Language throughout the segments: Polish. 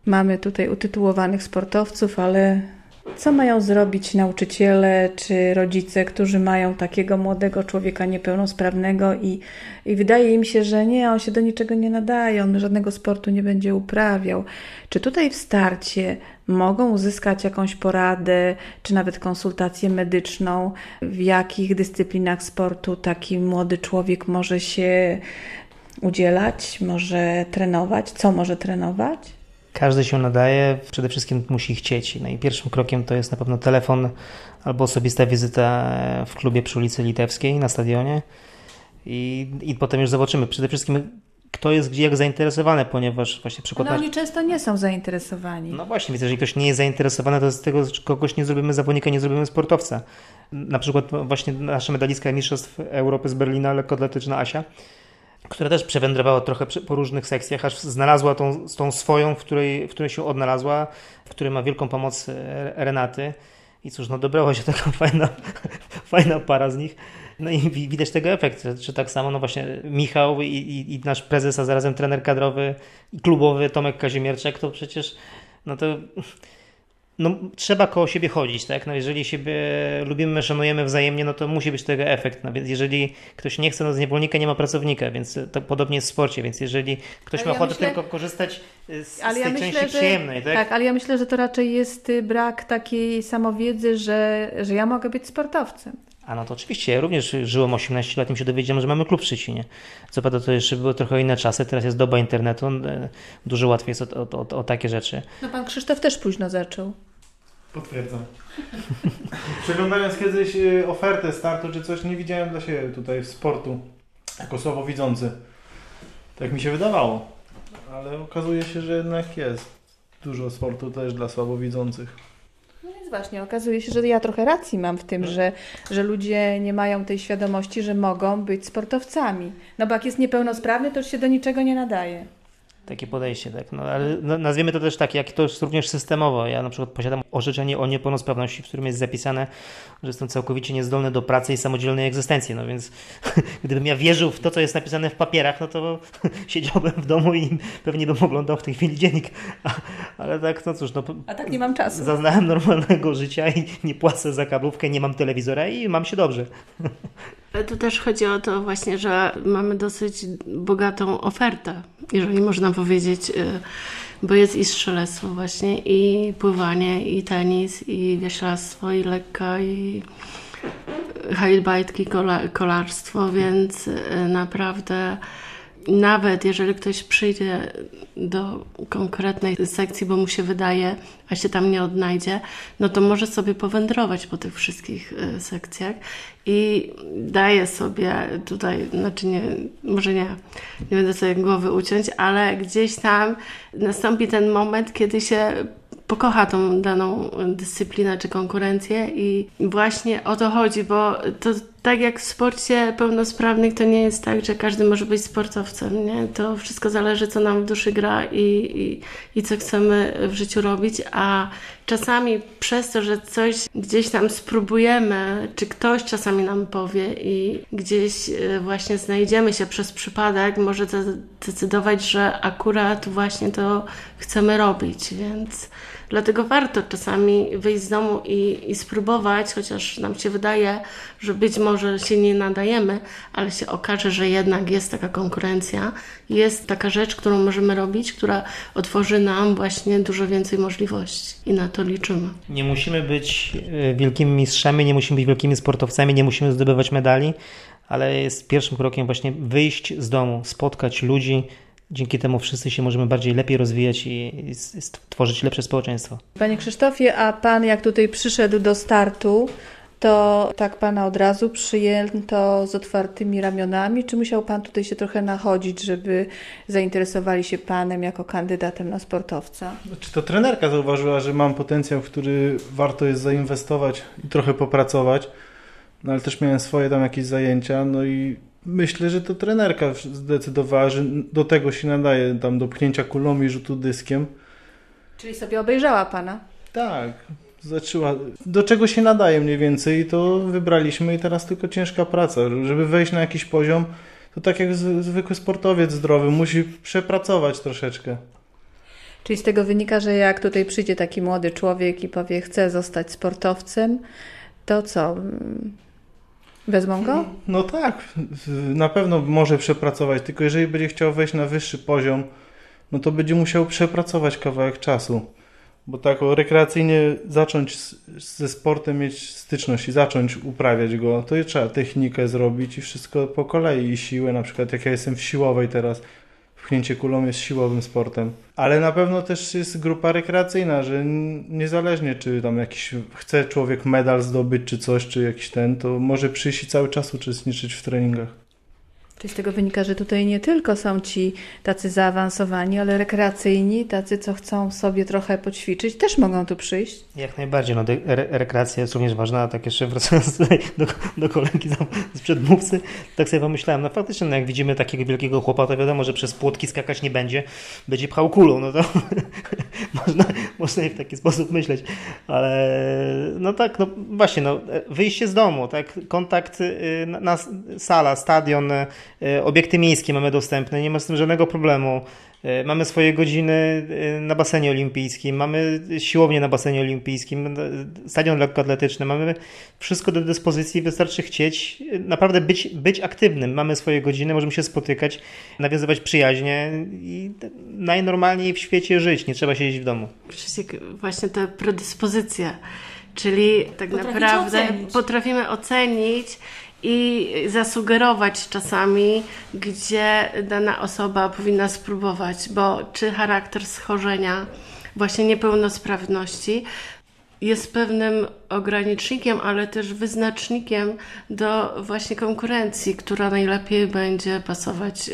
Mamy tutaj utytułowanych sportowców, ale co mają zrobić nauczyciele czy rodzice, którzy mają takiego młodego człowieka niepełnosprawnego i wydaje im się, że nie, on się do niczego nie nadaje, on żadnego sportu nie będzie uprawiał. Czy tutaj w starcie mogą uzyskać jakąś poradę, czy nawet konsultację medyczną, w jakich dyscyplinach sportu taki młody człowiek może się udzielać, może trenować, co może trenować? Każdy się nadaje, przede wszystkim musi chcieć. No i pierwszym krokiem to jest na pewno telefon albo osobista wizyta w klubie przy ulicy Litewskiej na stadionie i potem już zobaczymy. Przede wszystkim kto jest gdzie jak zainteresowany, ponieważ właśnie przykład... Ale oni często nie są zainteresowani. No właśnie, więc jeżeli ktoś nie jest zainteresowany, to z tego kogoś nie zrobimy zawodnika, nie zrobimy sportowca. Na przykład właśnie nasza medalistka Mistrzostw Europy z Berlina, lekkoatletyczna Asia, która też przewędrowała trochę po różnych sekcjach, aż znalazła tą swoją, w której się odnalazła, w której ma wielką pomoc Renaty. I cóż, no dobrała się taka fajna para z nich. No i widać tego efekt, że tak samo, no właśnie Michał i nasz prezes, a zarazem trener kadrowy i klubowy Tomek Kazimierczak, to przecież, no to... No, trzeba koło siebie chodzić, tak? No, jeżeli siebie lubimy, szanujemy wzajemnie, no to musi być tego efekt. No, więc jeżeli ktoś nie chce, no z niewolnika nie ma pracownika, więc to podobnie jest w sporcie, więc jeżeli ktoś ma ochotę tylko korzystać z tej części przyjemnej, tak? Tak, ale ja myślę, że to raczej jest brak takiej samowiedzy, że ja mogę być sportowcem. A no to oczywiście, ja również żyłem 18 lat i się dowiedziałem, że mamy klub w Szczecinie. Co prawda to jeszcze były trochę inne czasy, teraz jest doba internetu, dużo łatwiej jest o takie rzeczy. No pan Krzysztof też późno zaczął. Potwierdzam. Przeglądając kiedyś ofertę startu czy coś, nie widziałem dla siebie tutaj sportu jako słabowidzący. Tak mi się wydawało. Ale okazuje się, że jednak jest dużo sportu też dla słabowidzących. No więc właśnie, okazuje się, że ja trochę racji mam w tym, że ludzie nie mają tej świadomości, że mogą być sportowcami. No bo jak jest niepełnosprawny, to już się do niczego nie nadaje. Takie podejście, tak. No, ale nazwiemy to też tak, jak to jest również systemowo. Ja na przykład posiadam orzeczenie o niepełnosprawności, w którym jest zapisane, że jestem całkowicie niezdolny do pracy i samodzielnej egzystencji. No więc gdybym ja wierzył w to, co jest napisane w papierach, no to siedziałbym w domu i pewnie bym oglądał w tej chwili dziennik. Ale tak, no cóż. No, a tak nie mam czasu. Zaznałem normalnego życia i nie płacę za kablówkę, nie mam telewizora i mam się dobrze. Ale tu też chodzi o to właśnie, że mamy dosyć bogatą ofertę, jeżeli można powiedzieć, bo jest i strzelectwo właśnie, i pływanie, i tenis, i wioślarstwo, i lekka, i hajlbajtki, kolarstwo, więc naprawdę nawet jeżeli ktoś przyjdzie do konkretnej sekcji, bo mu się wydaje, a się tam nie odnajdzie, no to może sobie powędrować po tych wszystkich sekcjach i daje sobie tutaj, znaczy nie, może nie będę sobie głowy uciąć, ale gdzieś tam nastąpi ten moment, kiedy się pokocha tą daną dyscyplinę czy konkurencję i właśnie o to chodzi, bo to tak jak w sporcie pełnosprawnych to nie jest tak, że każdy może być sportowcem, nie? To wszystko zależy, co nam w duszy gra i co chcemy w życiu robić, a czasami przez to, że coś gdzieś tam spróbujemy, czy ktoś czasami nam powie i gdzieś właśnie znajdziemy się przez przypadek, może zdecydować, że akurat właśnie to chcemy robić, więc dlatego warto czasami wyjść z domu i spróbować, chociaż nam się wydaje, że być może się nie nadajemy, ale się okaże, że jednak jest taka konkurencja, jest taka rzecz, którą możemy robić, która otworzy nam właśnie dużo więcej możliwości i na to liczymy. Nie musimy być wielkimi mistrzami, nie musimy być wielkimi sportowcami, nie musimy zdobywać medali, ale jest pierwszym krokiem właśnie wyjść z domu, spotkać ludzi. Dzięki temu wszyscy się możemy lepiej rozwijać i tworzyć lepsze społeczeństwo. Panie Krzysztofie, a pan jak tutaj przyszedł do startu, to tak pana od razu przyjęto z otwartymi ramionami, czy musiał pan tutaj się trochę nachodzić, żeby zainteresowali się panem jako kandydatem na sportowca? Czy to trenerka zauważyła, że mam potencjał, w który warto jest zainwestować i trochę popracować, no ale też miałem swoje tam jakieś zajęcia, no i myślę, że to trenerka zdecydowała, że do tego się nadaje, tam do pchnięcia kulą i rzutu dyskiem. Czyli sobie obejrzała pana? Tak, zaczęła. Do czego się nadaje mniej więcej i to wybraliśmy i teraz tylko ciężka praca. Żeby wejść na jakiś poziom, to tak jak zwykły sportowiec zdrowy, musi przepracować troszeczkę. Czyli z tego wynika, że jak tutaj przyjdzie taki młody człowiek i powie, chcę zostać sportowcem, to co? Wezmą go? No tak, na pewno może przepracować, tylko jeżeli będzie chciał wejść na wyższy poziom, no to będzie musiał przepracować kawałek czasu. Bo tak rekreacyjnie zacząć ze sportem mieć styczność i zacząć uprawiać go, to trzeba technikę zrobić i wszystko po kolei i siłę, na przykład jak ja jestem w siłowej teraz, pchnięcie kulą jest siłowym sportem. Ale na pewno też jest grupa rekreacyjna, że niezależnie czy tam jakiś chce człowiek medal zdobyć czy coś, czy jakiś to może przyjść i cały czas uczestniczyć w treningach. Czyli z tego wynika, że tutaj nie tylko są ci tacy zaawansowani, ale rekreacyjni, tacy, co chcą sobie trochę poćwiczyć, też mogą tu przyjść. Jak najbardziej. No, rekreacja jest również ważna. Tak jeszcze wracając tutaj do kolegi z przedmówcy, tak sobie pomyślałem, no faktycznie, no jak widzimy takiego wielkiego chłopa, to wiadomo, że przez płotki skakać nie będzie pchał kulą, no to można i w taki sposób myśleć. Ale no tak, no właśnie, no wyjście z domu, tak, kontakt na sala, stadion, obiekty miejskie mamy dostępne, nie ma z tym żadnego problemu. Mamy swoje godziny na basenie olimpijskim, mamy siłownię na basenie olimpijskim, stadion lekkoatletyczny, mamy wszystko do dyspozycji, wystarczy chcieć, naprawdę być aktywnym. Mamy swoje godziny, możemy się spotykać, nawiązywać przyjaźnie i najnormalniej w świecie żyć, nie trzeba siedzieć w domu. Krzysiek, właśnie te predyspozycje, czyli tak naprawdę potrafimy ocenić i zasugerować czasami, gdzie dana osoba powinna spróbować, bo czy charakter schorzenia, właśnie niepełnosprawności jest pewnym ogranicznikiem, ale też wyznacznikiem do właśnie konkurencji, która najlepiej będzie pasować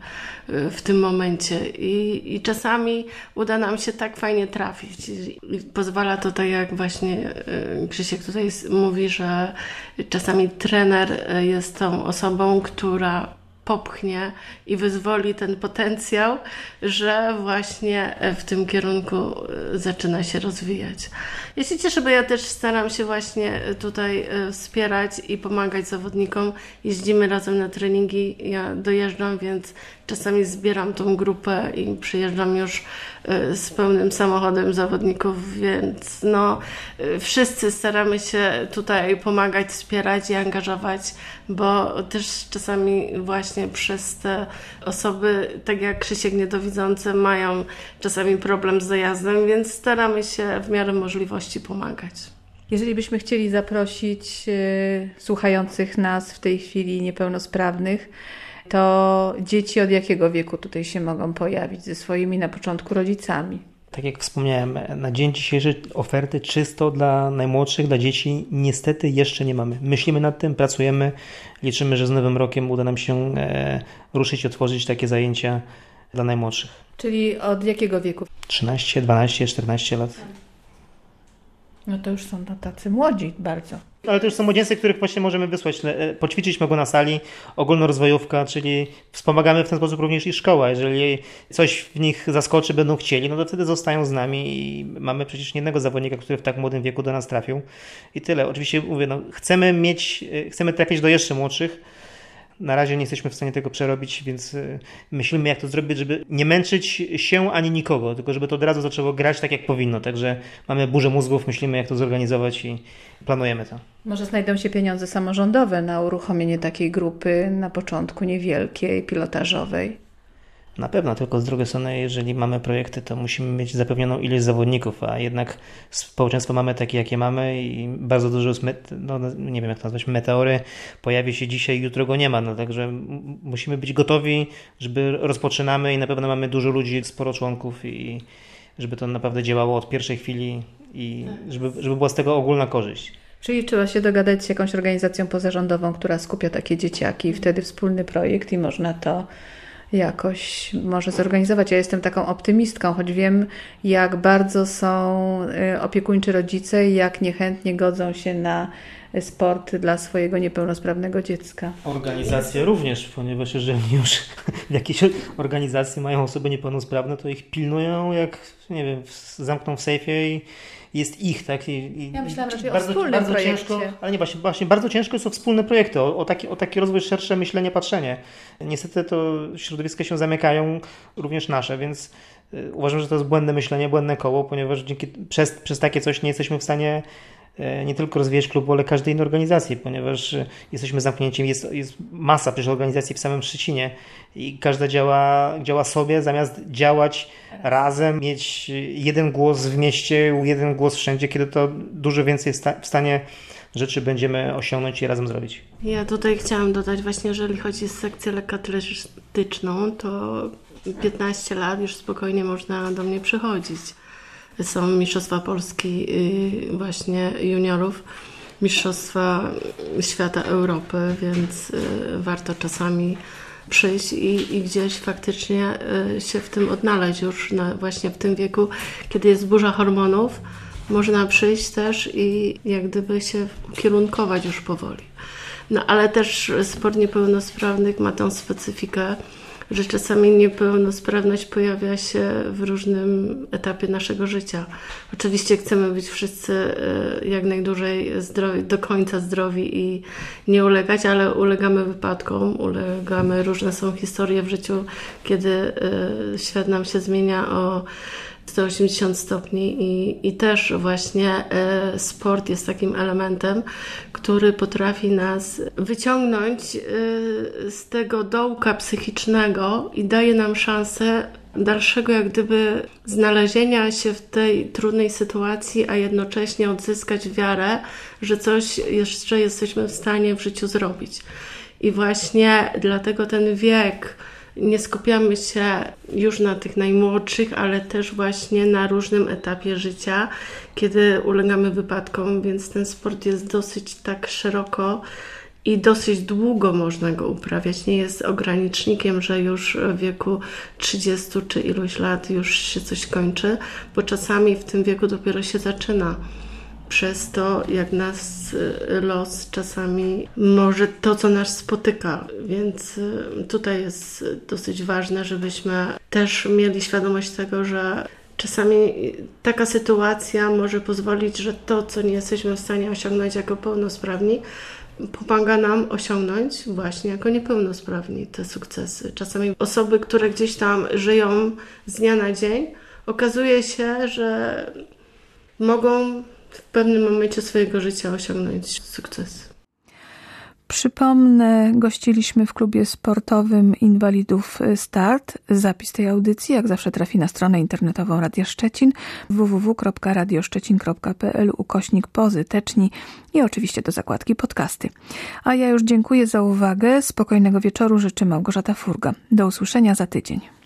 w tym momencie. I czasami uda nam się tak fajnie trafić. I pozwala to, tak jak właśnie Krzysiek tutaj mówi, że czasami trener jest tą osobą, która popchnie i wyzwoli ten potencjał, że właśnie w tym kierunku zaczyna się rozwijać. Ja się cieszę, bo ja też staram się właśnie tutaj wspierać i pomagać zawodnikom. Jeździmy razem na treningi, ja dojeżdżam, więc czasami zbieram tą grupę i przyjeżdżam już z pełnym samochodem zawodników, więc no wszyscy staramy się tutaj pomagać, wspierać i angażować, bo też czasami właśnie przez te osoby, tak jak Krzysiek niedowidzący, mają czasami problem z dojazdem, więc staramy się w miarę możliwości pomagać. Jeżeli byśmy chcieli zaprosić słuchających nas w tej chwili niepełnosprawnych, to dzieci od jakiego wieku tutaj się mogą pojawić ze swoimi na początku rodzicami? Tak jak wspomniałem, na dzień dzisiejszy oferty czysto dla najmłodszych, dla dzieci niestety jeszcze nie mamy. Myślimy nad tym, pracujemy, liczymy, że z nowym rokiem uda nam się ruszyć i otworzyć takie zajęcia dla najmłodszych. Czyli od jakiego wieku? 13, 12, 14 lat. No to już są tacy młodzi bardzo. Ale to już są młodzieńcy, których właśnie możemy wysłać. Poćwiczyć mogą na sali, ogólnorozwojówka, czyli wspomagamy w ten sposób również i szkoła. Jeżeli coś w nich zaskoczy, będą chcieli, no to wtedy zostają z nami i mamy przecież nie jednego zawodnika, który w tak młodym wieku do nas trafił. I tyle. Oczywiście mówię, no, chcemy trafić do jeszcze młodszych. Na razie nie jesteśmy w stanie tego przerobić, więc myślimy, jak to zrobić, żeby nie męczyć się ani nikogo, tylko żeby to od razu zaczęło grać tak, jak powinno. Także mamy burzę mózgów, myślimy, jak to zorganizować i planujemy to. Może znajdą się pieniądze samorządowe na uruchomienie takiej grupy na początku niewielkiej, pilotażowej. Na pewno, tylko z drugiej strony, jeżeli mamy projekty, to musimy mieć zapewnioną ilość zawodników, a jednak społeczeństwo mamy takie, jakie mamy i bardzo dużo jest, nie wiem jak to nazwać, meteory pojawi się dzisiaj, jutro go nie ma, no także musimy być gotowi, żeby rozpoczynamy i na pewno mamy dużo ludzi, sporo członków i żeby to naprawdę działało od pierwszej chwili i żeby była z tego ogólna korzyść. Czyli trzeba się dogadać z jakąś organizacją pozarządową, która skupia takie dzieciaki i wtedy wspólny projekt i można to jakoś może zorganizować. Ja jestem taką optymistką, choć wiem, jak bardzo są opiekuńczy rodzice i jak niechętnie godzą się na sport dla swojego niepełnosprawnego dziecka. Organizacje również, ponieważ jeżeli już w jakiejś organizacji mają osoby niepełnosprawne, to ich pilnują jak, nie wiem, zamkną w sejfie i jest ich, tak? Ja myślałam raczej o wspólnym projekcie. Ciężko, ale nie, właśnie bardzo ciężko jest o wspólne projekty, o taki rozwój, szersze myślenie, patrzenie. Niestety to środowiska się zamykają, również nasze, więc Uważam, że to jest błędne myślenie, błędne koło, ponieważ przez takie coś nie jesteśmy w stanie nie tylko rozwijać klubu, ale każdej innej organizacji, ponieważ jesteśmy zamknięci, jest masa przecież organizacji w samym Szczecinie i każda działa sobie, zamiast działać razem, mieć jeden głos w mieście, jeden głos wszędzie, kiedy to dużo więcej w stanie rzeczy będziemy osiągnąć i razem zrobić. Ja tutaj chciałam dodać właśnie, jeżeli chodzi o sekcję lekkoatletyczną, to 15 lat już spokojnie można do mnie przychodzić. Są Mistrzostwa Polski właśnie juniorów, Mistrzostwa Świata Europy, więc warto czasami przyjść i gdzieś faktycznie się w tym odnaleźć już właśnie w tym wieku, kiedy jest burza hormonów. Można przyjść też i jak gdyby się ukierunkować już powoli. No ale też sport niepełnosprawnych ma tą specyfikę, że czasami niepełnosprawność pojawia się w różnym etapie naszego życia. Oczywiście chcemy być wszyscy jak najdłużej zdrowi, do końca zdrowi i nie ulegać, ale ulegamy wypadkom, różne są historie w życiu, kiedy świat nam się zmienia o 180 stopni i też właśnie sport jest takim elementem, który potrafi nas wyciągnąć z tego dołka psychicznego i daje nam szansę dalszego jak gdyby znalezienia się w tej trudnej sytuacji, a jednocześnie odzyskać wiarę, że coś jeszcze jesteśmy w stanie w życiu zrobić. I właśnie dlatego ten wiek, nie skupiamy się już na tych najmłodszych, ale też właśnie na różnym etapie życia, kiedy ulegamy wypadkom, więc ten sport jest dosyć tak szeroko i dosyć długo można go uprawiać. Nie jest ogranicznikiem, że już w wieku 30 czy iluś lat już się coś kończy, bo czasami w tym wieku dopiero się zaczyna. Przez to, jak nas los czasami może to, co nas spotyka. Więc tutaj jest dosyć ważne, żebyśmy też mieli świadomość tego, że czasami taka sytuacja może pozwolić, że to, co nie jesteśmy w stanie osiągnąć jako pełnosprawni, pomaga nam osiągnąć właśnie jako niepełnosprawni te sukcesy. Czasami osoby, które gdzieś tam żyją z dnia na dzień, okazuje się, że mogą w pewnym momencie swojego życia osiągnąć sukces. Przypomnę, gościliśmy w klubie sportowym Inwalidów Start. Zapis tej audycji jak zawsze trafi na stronę internetową Radia Szczecin www.radioszczecin.pl/pozyteczni i oczywiście do zakładki podcasty. A ja już dziękuję za uwagę. Spokojnego wieczoru życzy Małgorzata Furga. Do usłyszenia za tydzień.